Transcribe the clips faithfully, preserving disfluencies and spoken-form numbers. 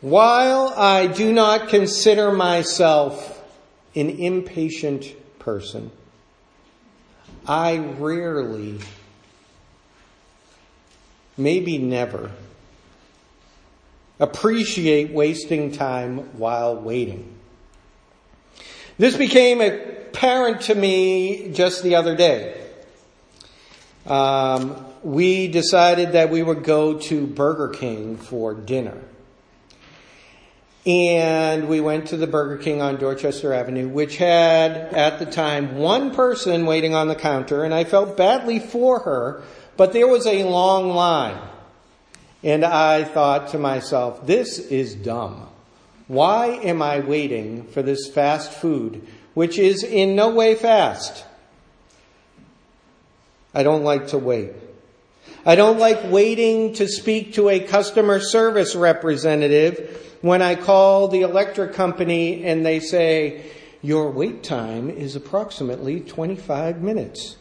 While I do not consider myself an impatient person, I rarely, maybe never, appreciate wasting time while waiting. This became apparent to me just the other day. Um, we decided that we would go to Burger King for dinner. And we went to the Burger King on Dorchester Avenue, which had, at the time, one person waiting on the counter. And I felt badly for her, but there was a long line. And I thought to myself, this is dumb. Why am I waiting for this fast food, which is in no way fast? I don't like to wait. I don't like waiting to speak to a customer service representative when I call the electric company and they say, your wait time is approximately twenty-five minutes.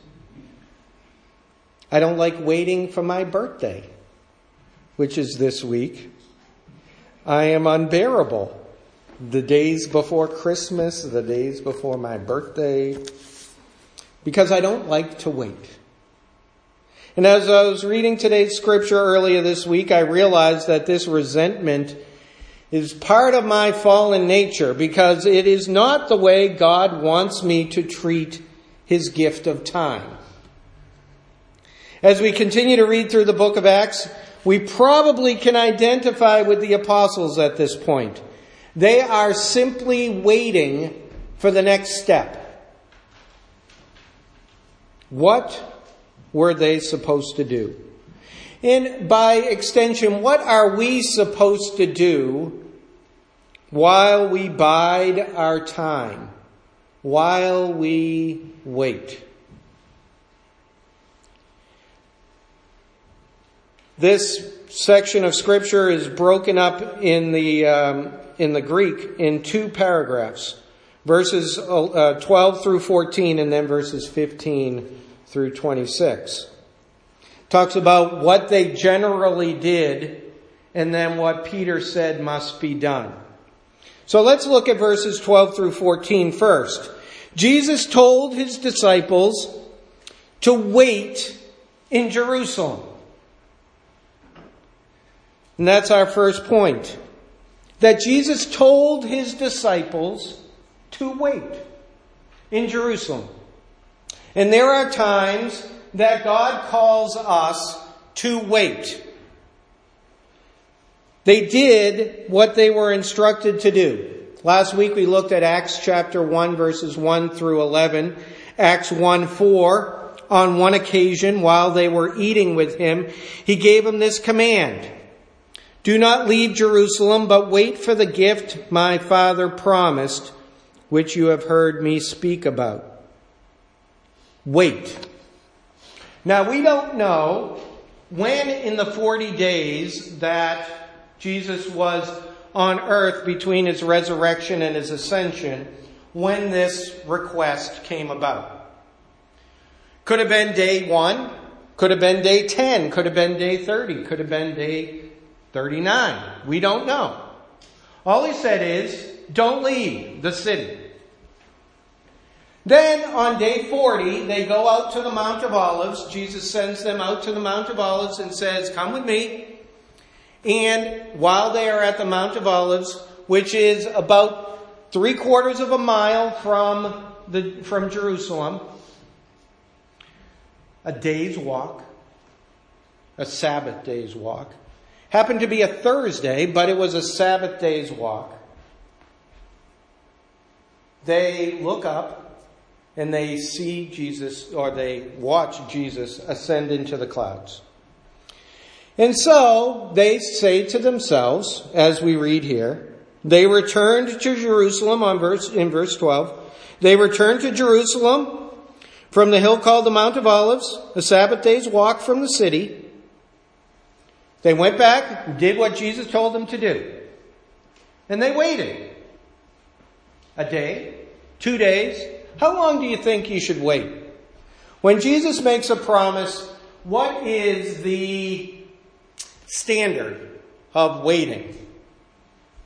I don't like waiting for my birthday, which is this week. I am unbearable. The days before Christmas, the days before my birthday, because I don't like to wait. And as I was reading today's scripture earlier this week, I realized that this resentment is part of my fallen nature, because it is not the way God wants me to treat his gift of time. As we continue to read through the book of Acts, we probably can identify with the apostles at this point. They are simply waiting for the next step. What were they supposed to do? And by extension, what are we supposed to do while we bide our time, while we wait? This section of Scripture is broken up in the um, in the Greek in two paragraphs, verses uh, twelve through fourteen, and then verses fifteen through twenty-six. Talks about what they generally did, and then what Peter said must be done. So let's look at verses twelve through fourteen first. Jesus told his disciples to wait in Jerusalem. And that's our first point. That Jesus told his disciples to wait in Jerusalem. And there are times that God calls us to wait. They did what they were instructed to do. Last week we looked at Acts chapter one, verses one through eleven. Acts one four, on one occasion while they were eating with him, he gave them this command. Do not leave Jerusalem, but wait for the gift my Father promised, which you have heard me speak about. Wait. Now, we don't know when in the forty days that Jesus was on earth between his resurrection and his ascension, when this request came about. Could have been day one, could have been day ten, could have been day thirty, could have been day thirty-nine. We don't know. All he said is, don't leave the city. Then on day forty, they go out to the Mount of Olives. Jesus sends them out to the Mount of Olives and says, come with me. And while they are at the Mount of Olives, which is about three quarters of a mile from the from Jerusalem, a day's walk, a Sabbath day's walk, happened to be a Thursday, but it was a Sabbath day's walk. They look up and they see Jesus, or they watch Jesus ascend into the clouds. And so they say to themselves, as we read here, they returned to Jerusalem on verse in verse twelve. They returned to Jerusalem from the hill called the Mount of Olives, a Sabbath day's walk from the city. They went back and did what Jesus told them to do. And they waited. A day, two days. How long do you think you should wait? When Jesus makes a promise, what is the standard of waiting?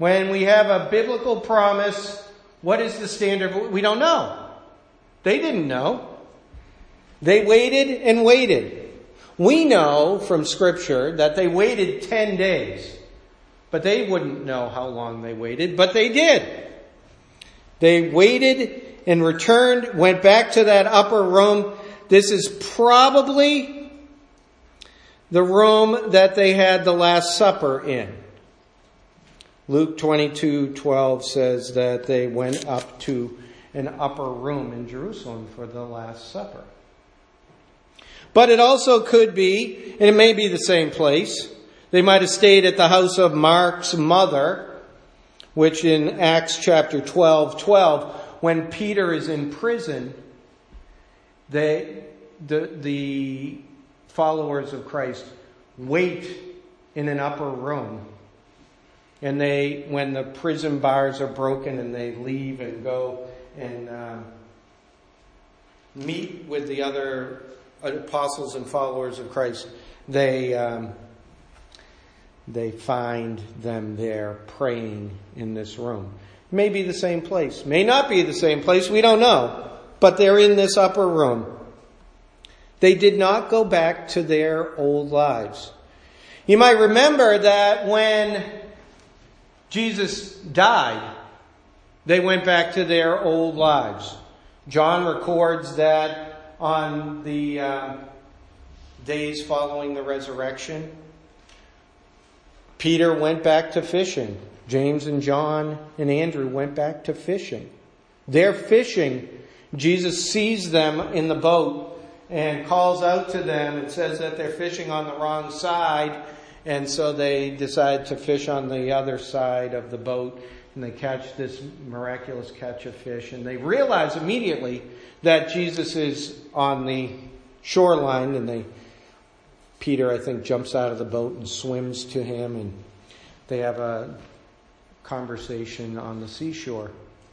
When we have a biblical promise, what is the standard? We don't know. They didn't know. They waited and waited. We know from Scripture that they waited ten days. But they wouldn't know how long they waited, but they did. They waited and returned, went back to that upper room. This is probably the room that they had the Last Supper in. Luke twenty-two twelve says that they went up to an upper room in Jerusalem for the Last Supper. But it also could be, and it may be the same place, they might have stayed at the house of Mark's mother, which in Acts chapter twelve twelve, when Peter is in prison, they, the, the followers of Christ wait in an upper room. And they, when the prison bars are broken and they leave and go and uh, meet with the other apostles and followers of Christ, they um, they find them there praying in this room. May be the same place. May not be the same place. We don't know. But they're in this upper room. They did not go back to their old lives. You might remember that when Jesus died, they went back to their old lives. John records that on the uh, days following the resurrection, Peter went back to fishing. James and John and Andrew went back to fishing. They're fishing. Jesus sees them in the boat and calls out to them and says that they're fishing on the wrong side. And so they decide to fish on the other side of the boat, and they catch this miraculous catch of fish. And they realize immediately that Jesus is on the shoreline, and they, Peter, I think, jumps out of the boat and swims to him, and they have a conversation on the seashore.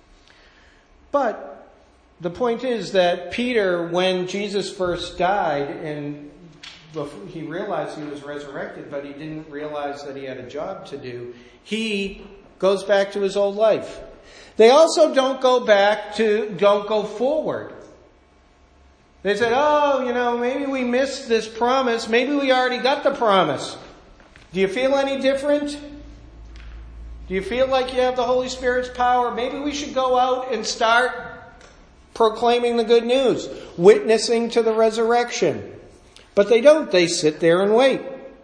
But the point is that Peter, when Jesus first died, and he realized he was resurrected, but he didn't realize that he had a job to do, he goes back to his old life. They also don't go back to, don't go forward. They said, oh, you know, maybe we missed this promise. Maybe we already got the promise. Do you feel any different? Do you feel like you have the Holy Spirit's power? Maybe we should go out and start proclaiming the good news, witnessing to the resurrection. But they don't. They sit there and wait.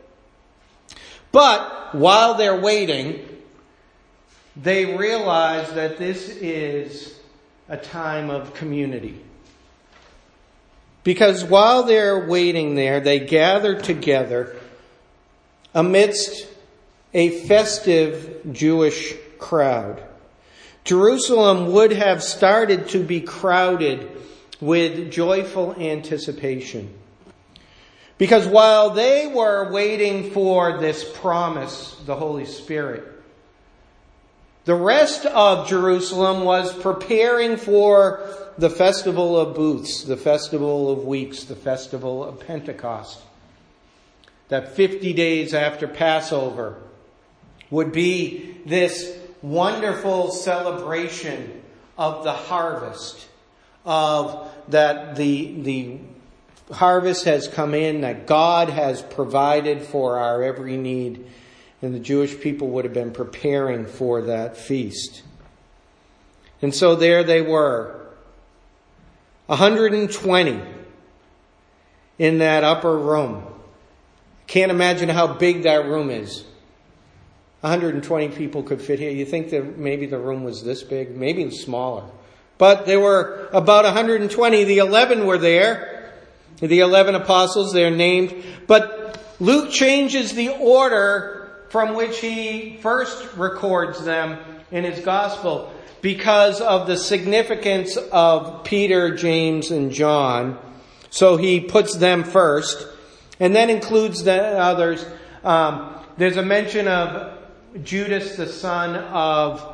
But while they're waiting, they realize that this is a time of community. Because while they're waiting there, they gather together amidst a festive Jewish crowd. Jerusalem would have started to be crowded with joyful anticipation. Because while they were waiting for this promise, the Holy Spirit, the rest of Jerusalem was preparing for the Festival of Booths, the Festival of Weeks, the Festival of Pentecost. That fifty days after Passover would be this wonderful celebration of the harvest, of that the the harvest has come in, that God has provided for our every need, and the Jewish people would have been preparing for that feast. And so there they were, one hundred twenty in that upper room. Can't imagine how big that room is. one hundred twenty people could fit here. You think that maybe the room was this big, maybe smaller. But there were about one hundred twenty. The eleven were there. The eleven apostles, they're named. But Luke changes the order from which he first records them in his gospel because of the significance of Peter, James, and John. So he puts them first and then includes the others. Um, there's a mention of Judas, the son of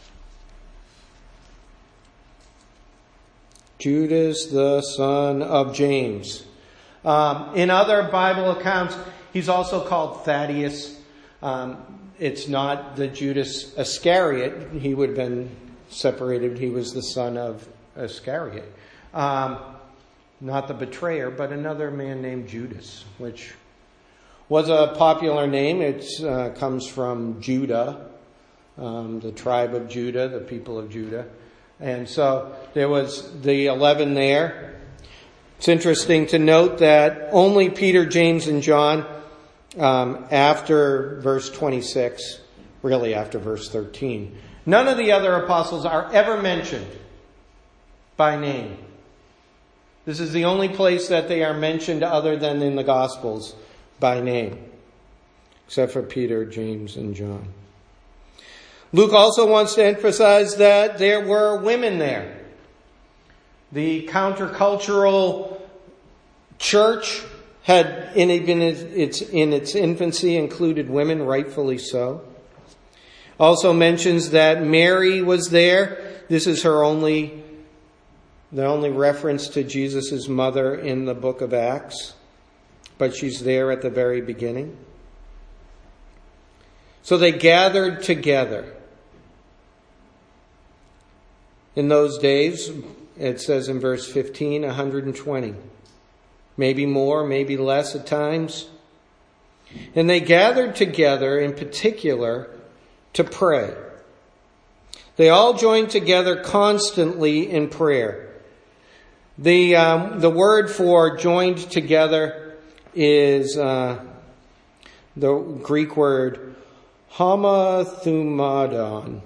Judas, the son of James. Um, in other Bible accounts, he's also called Thaddeus. Um, it's not the Judas Iscariot. He would have been separated. He was the son of Iscariot. Um, not the betrayer, but another man named Judas, which was a popular name. It uh, comes from Judah, um, the tribe of Judah, the people of Judah. And so there was the eleven there. It's interesting to note that only Peter, James, and John, um, after verse twenty-six, really after verse thirteen, none of the other apostles are ever mentioned by name. This is the only place that they are mentioned other than in the Gospels by name, except for Peter, James, and John. Luke also wants to emphasize that there were women there. The countercultural church had, in its, in its infancy, included women, rightfully so. Also mentions that Mary was there. This is her only, the only reference to Jesus' mother in the book of Acts. But she's there at the very beginning. So they gathered together. In those days, it says in verse fifteen, one hundred twenty. Maybe more, maybe less at times. And they gathered together in particular to pray. They all joined together constantly in prayer. The, um, the word for joined together is uh, the Greek word homothumadon.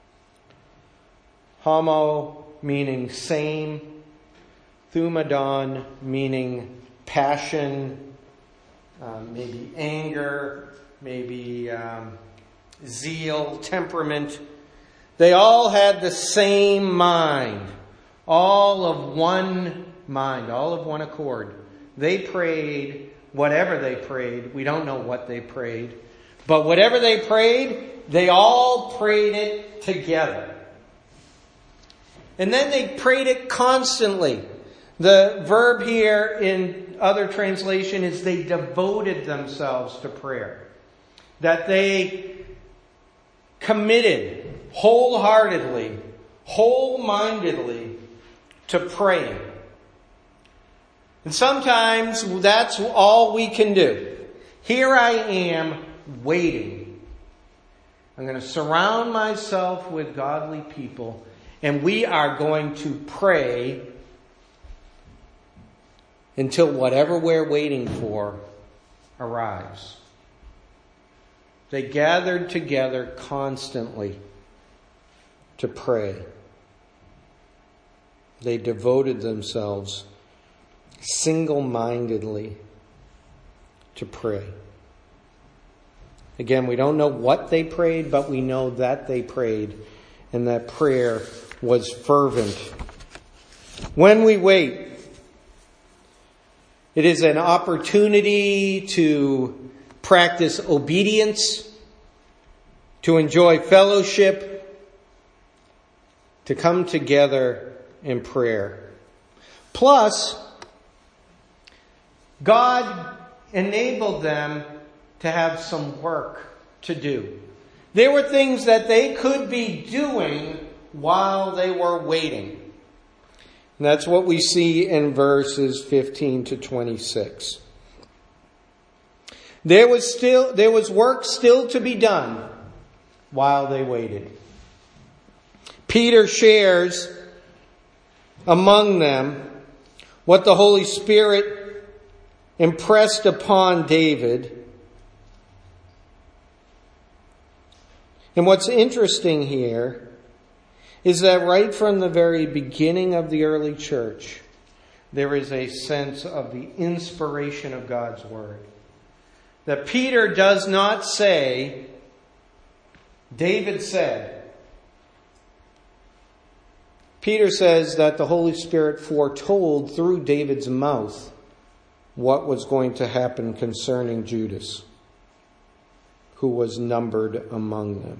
Homo meaning same, thumadon meaning passion, um, maybe anger, maybe um, zeal, temperament. They all had the same mind, all of one mind, all of one accord. They prayed whatever they prayed. We don't know what they prayed. But whatever they prayed, they all prayed it together. And then they prayed it constantly. The verb here in other translation is they devoted themselves to prayer. That they committed wholeheartedly, whole-mindedly to praying. And sometimes that's all we can do. Here I am waiting. I'm going to surround myself with godly people, and we are going to pray until whatever we're waiting for arrives. They gathered together constantly to pray. They devoted themselves single-mindedly to pray. Again, we don't know what they prayed, but we know that they prayed, and that prayer was fervent. When we wait, it is an opportunity to practice obedience, to enjoy fellowship, to come together in prayer. Plus, God enabled them to have some work to do. There were things that they could be doing while they were waiting. And that's what we see in verses fifteen to twenty-six. There was still, there was work still to be done while they waited. Peter shares among them what the Holy Spirit impressed upon David. And what's interesting here is that right from the very beginning of the early church, there is a sense of the inspiration of God's Word. That Peter does not say, David said. Peter says that the Holy Spirit foretold through David's mouth what was going to happen concerning Judas, who was numbered among them.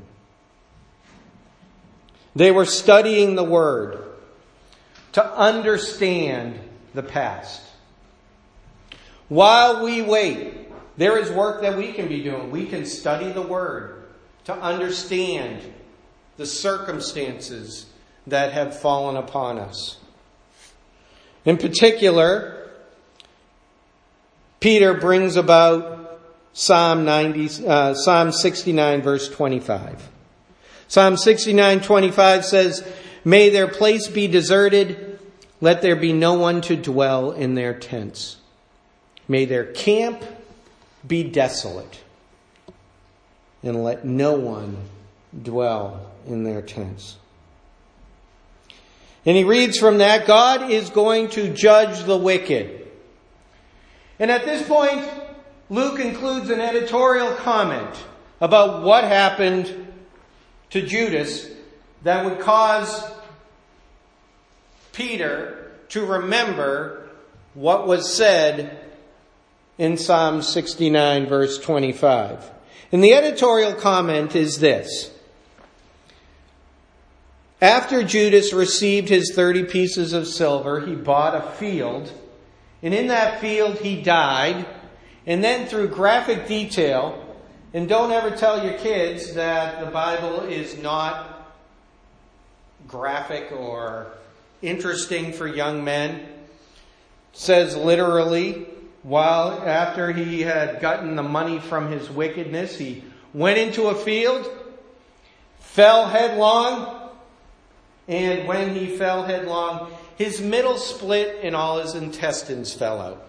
They were studying the Word to understand the past. While we wait, There is work that we can be doing. We can study the Word to understand the circumstances that have fallen upon us. In particular, Peter brings about Psalm ninety, uh, Psalm sixty-nine, verse twenty-five. Psalm sixty-nine, twenty-five says, "May their place be deserted, let there be no one to dwell in their tents. May their camp be desolate, and let no one dwell in their tents." And he reads from that, God is going to judge the wicked. And at this point, Luke includes an editorial comment about what happened to Judas that would cause Peter to remember what was said in Psalm sixty-nine, verse twenty-five. And the editorial comment is this. After Judas received his thirty pieces of silver, he bought a field, and in that field he died, and then through graphic detail, and don't ever tell your kids that the Bible is not graphic or interesting for young men, says literally, while after he had gotten the money from his wickedness, he went into a field, fell headlong, and when he fell headlong, his middle split and all his intestines fell out.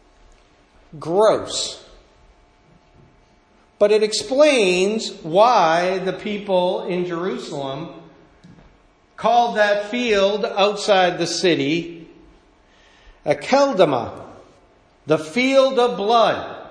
Gross. But it explains why the people in Jerusalem called that field outside the city Akeldama, the field of blood.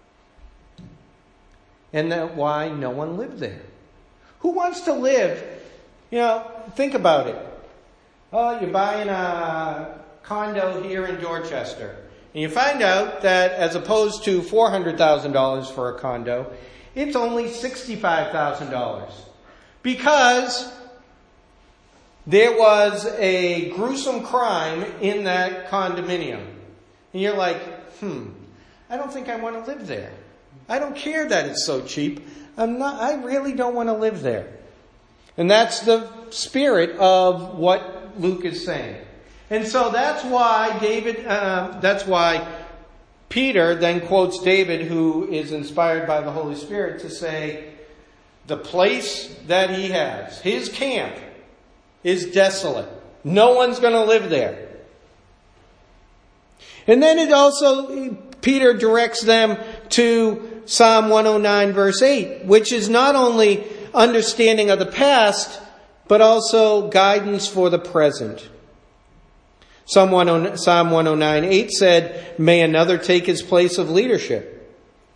And that why no one lived there. Who wants to live? You know, think about it. Oh, you're buying a condo here in Dorchester. And you find out that as opposed to four hundred thousand dollars for a condo, it's only sixty-five thousand dollars. Because there was a gruesome crime in that condominium. And you're like, hmm, I don't think I want to live there. I don't care that it's so cheap. I'm not, I really don't want to live there. And that's the spirit of what Luke is saying. And so that's why David, uh, that's why Peter then quotes David, who is inspired by the Holy Spirit, to say the place that he has, his camp, is desolate. No one's going to live there. And then it also, Peter directs them to Psalm one oh nine, verse eight, which is not only understanding of the past, but also guidance for the present. Psalm one oh nine, eight said, "May another take his place of leadership."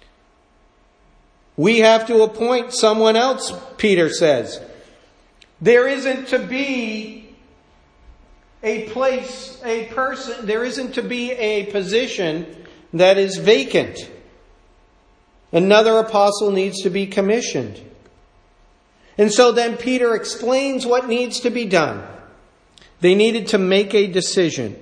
We have to appoint someone else, Peter says. There isn't to be a place, a person, there isn't to be a position that is vacant. Another apostle needs to be commissioned. And so then Peter explains what needs to be done. They needed to make a decision.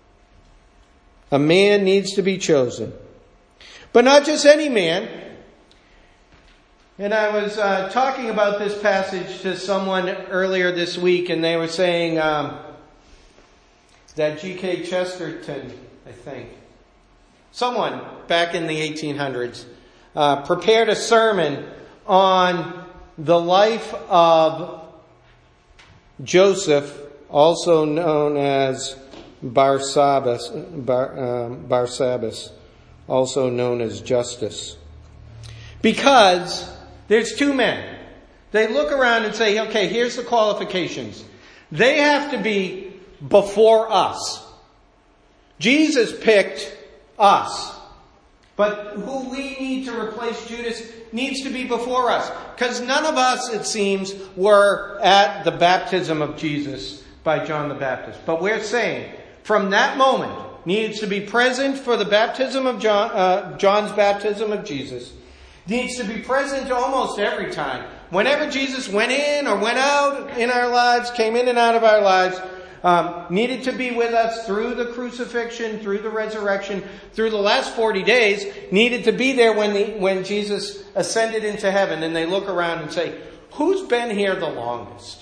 A man needs to be chosen. But not just any man. And I was uh, talking about this passage to someone earlier this week, and they were saying um, that G K Chesterton, I think, someone back in the eighteen hundreds, uh, prepared a sermon on the life of Joseph, also known as Barsabbas, Bar, um, Barsabbas, also known as Justus. Because there's two men. They look around and say, okay, here's the qualifications. They have to be before us. Jesus picked us. But who we need to replace Judas needs to be before us. Because none of us, it seems, were at the baptism of Jesus by John the Baptist. But we're saying, from that moment, needs to be present for the baptism of John, uh, John's baptism of Jesus. Needs to be present almost every time. Whenever Jesus went in or went out in our lives, came in and out of our lives, um, needed to be with us through the crucifixion, through the resurrection, through the last forty days, needed to be there when the, when Jesus ascended into heaven. And they look around and say, who's been here the longest?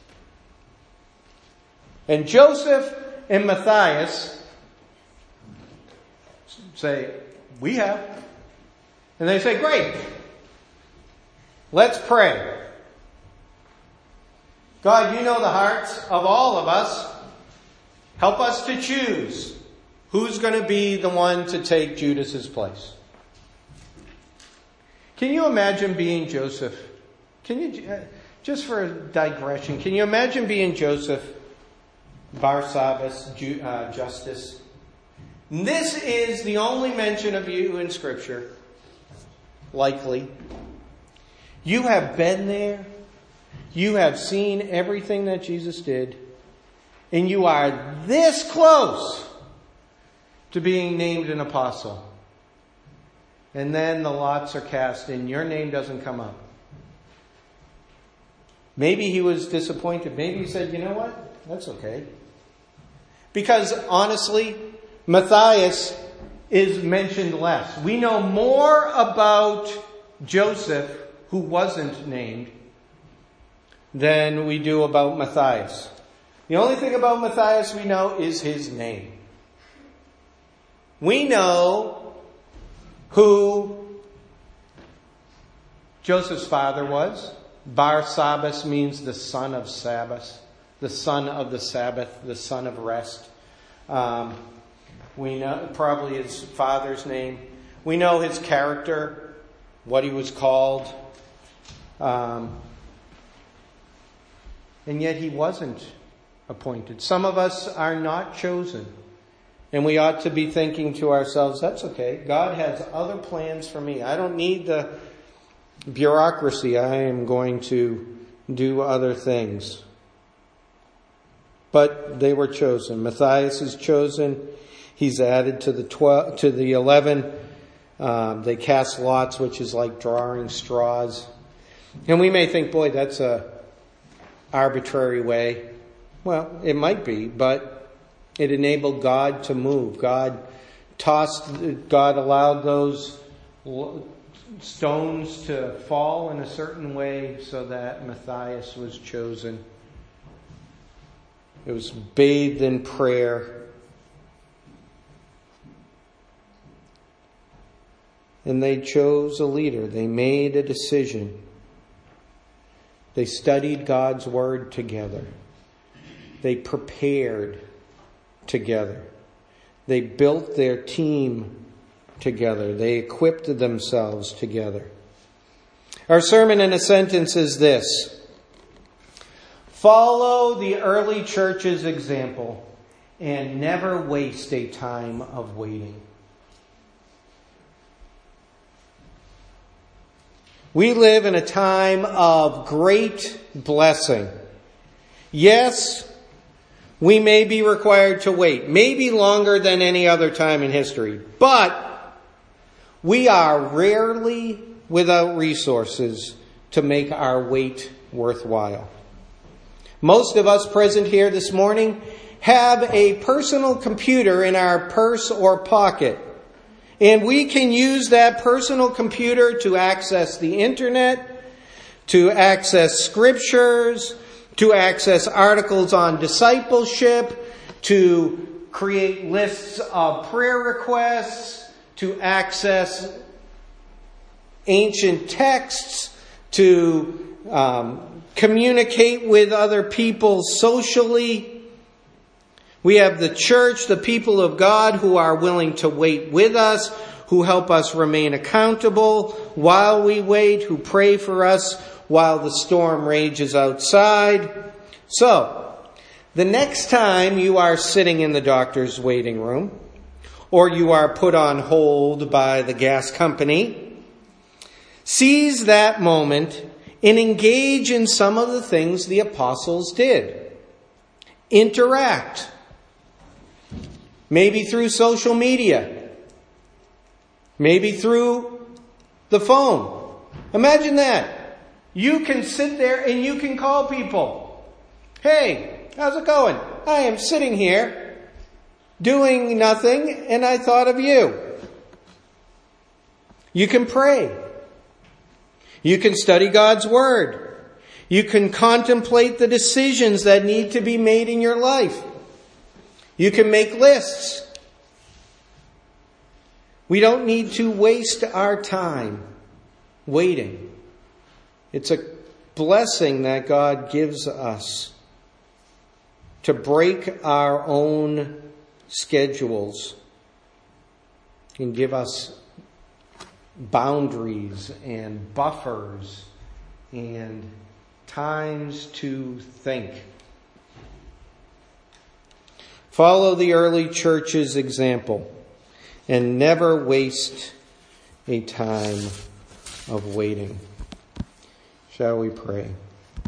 And Joseph and Matthias say, we have. And they say, great. Let's pray. God, you know the hearts of all of us. Help us to choose who's going to be the one to take Judas's place. Can you imagine being Joseph? Can you, uh, just for a digression, can you imagine being Joseph, Barsabbas, Ju, uh, Justus? This is the only mention of you in Scripture, likely. You have been there. You have seen everything that Jesus did. And you are this close to being named an apostle. And then the lots are cast and your name doesn't come up. Maybe he was disappointed. Maybe he said, you know what? That's okay. Because honestly, Matthias is mentioned less. We know more about Joseph, who wasn't named, than we do about Matthias. The only thing about Matthias we know is his name. We know who Joseph's father was. Barsabbas means the son of Sabbath, the son of the Sabbath, the son of rest. Um, we know probably his father's name. We know his character, what he was called. Um, and yet he wasn't appointed. Some of us are not chosen. And we ought to be thinking to ourselves, that's okay. God has other plans for me. I don't need the bureaucracy. I am going to do other things. But they were chosen. Matthias is chosen. He's added to the twelve, to the eleven. Um, they cast lots, which is like drawing straws. And we may think, boy, that's a arbitrary way. Well, it might be, but it enabled God to move. God tossed, God allowed those stones to fall in a certain way so that Matthias was chosen. It was bathed in prayer. And they chose a leader. They made a decision. They studied God's word together. They prepared together. They built their team together. They equipped themselves together. Our sermon in a sentence is this: follow the early church's example and never waste a time of waiting. We live in a time of great blessing. Yes, we may be required to wait, maybe longer than any other time in history, but we are rarely without resources to make our wait worthwhile. Most of us present here this morning have a personal computer in our purse or pocket. And we can use that personal computer to access the internet, to access scriptures, to access articles on discipleship, to create lists of prayer requests, to access ancient texts, to um, communicate with other people socially. We have the church, the people of God who are willing to wait with us, who help us remain accountable while we wait, who pray for us while the storm rages outside. So, the next time you are sitting in the doctor's waiting room, or you are put on hold by the gas company, seize that moment and engage in some of the things the apostles did. Interact. Maybe through social media. Maybe through the phone. Imagine that. You can sit there and you can call people. Hey, how's it going? I am sitting here doing nothing, and I thought of you. You can pray. You can study God's Word. You can contemplate the decisions that need to be made in your life. You can make lists. We don't need to waste our time waiting. It's a blessing that God gives us to break our own schedules and give us boundaries and buffers and times to think. Follow the early church's example and never waste a time of waiting. Shall we pray?